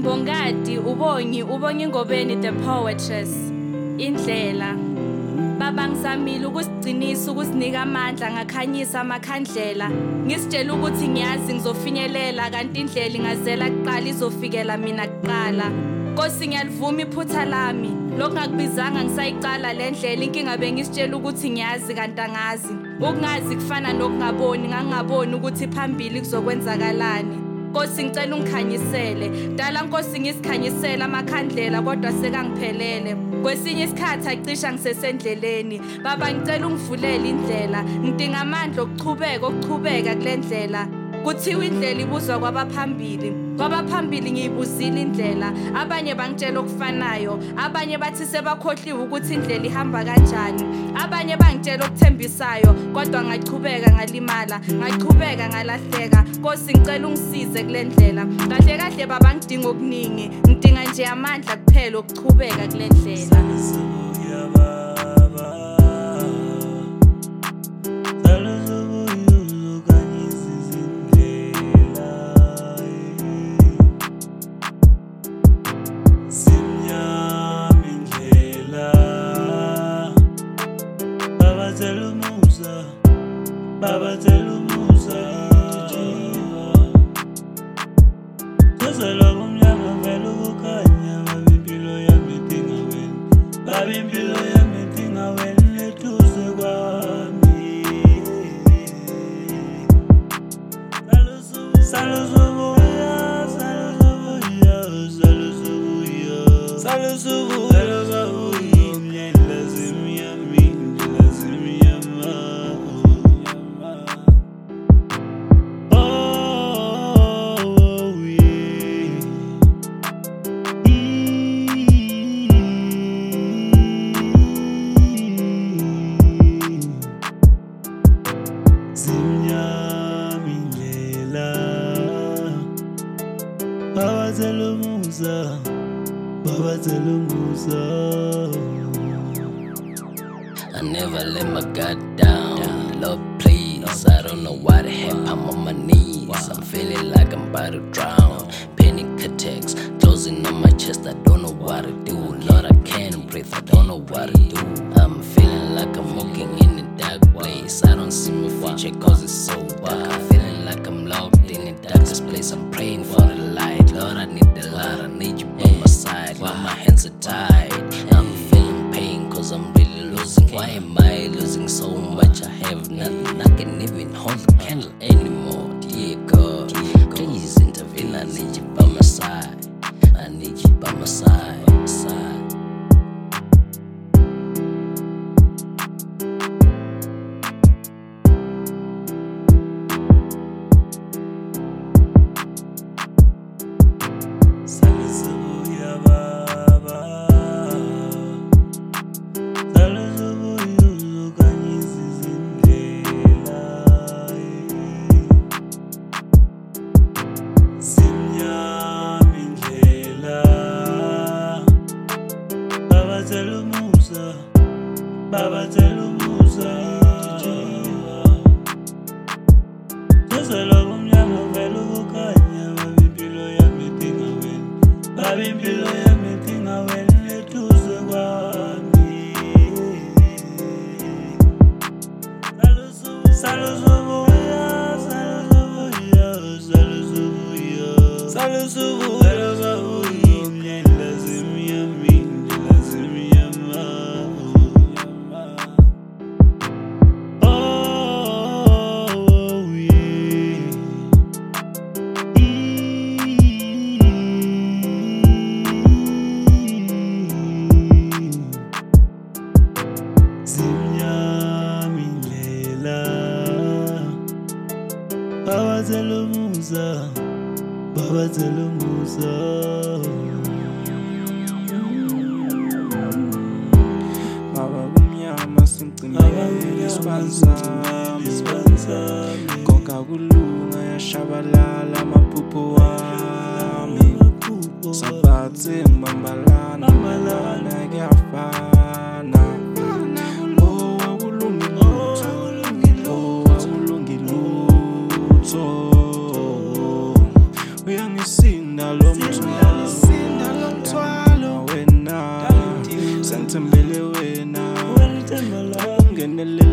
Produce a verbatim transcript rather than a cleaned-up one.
Mbongati, Ubongi, Ubongi Ngobeni the poetress. Indlela. Baba ngizamile ukusigcinisa ukusinika amandla ngakhanyisa amakhandlela. Ngisitshela ukuthi ngiyazi ngizofinyelela kanti indlela ingazela kuqala izofikela mina kuqala. Nkosi ngiyalivuma iphutha lami. Lokho ngakubizanga ngisayicala le ndlela inkinga bengisitshela ukuthi ngiyazi kanti angazi. Ukungazi kufana nokungaboni ngangaboni ukuthi phambili kuzokwenzakalani. Nkosi ngicela ungikhanyisele. Dala Nkosi ngisikhanyisela amakhandlela kodwa sekangiphelele. Kwesinye isikhathi acisha ngisesendleleni. Baba ngicela ungivulele indlela. Ngidinga amandla okuchubeka okuchubeka kule ndlela. Kuthiwa indlela ibuzwa kwabaphambili. Kwabaphambili ngiyibuzile indlela. Abanye bangitshela okufanayo. Abanye bathi sebakhohliwe ukuthi indlela ihamba kanjani. Abanye bangitshela okuthembisayo kodwa ngachubeka ngalimala. Ngachubeka ngalahleka. Nkosi ngicela ungisize kule ndlela. Kahle kahle baba ngidinga okuningi. Ngidinga nje amandla kuphela okuchubeka kule ndlela. Baba tell Musa Sasala kumnyama vele ukukhanya Baba impilo yami idinga wena Baba impilo yami idinga wena Eduze kwami Salusubuya Salusubuya Salusubuya Salusubuya Baba tell Musa, Baba tell Musa. I never let my guard down. Lord, please. I don't know why the heck I'm on my knees. I'm feeling like I'm about to drown. Panic attacks closing on my chest. I don't know what to do. Lord, I can't breathe. I don't know what to do. I'm feeling like I'm walking in a dark place. I don't see my future cause it's so dark. I'm feeling like I'm locked in the darkest place. I'm praying for the light. Lord, I need the light. I need you by my side. While my hands are tied. I'm feeling pain cause I'm really losing. Why am I losing so much? I have nothing. I can't even hold the candle anymore. Dear God, please intervene. I need you by my side. I need you by my side. side. Baba tell Musa Sasala kumnyama vele ukukhanya Baba impilo yami idinga wena Baba impilo yami idinga wena Eduze kwami Salusubuya Salusubuya Salusubuya Salusubuya Baba tell Musa, Baba tell Musa. Baba kumnyama singcinile isibazami konke akulunga yashabalala amaphupho wami sabathe ngibambalana malana kuyafana oh akulungi lutho oh akulungi lutho uyangisinda lo mthunzi ngithembele wena Wena ithemba lami ungenelele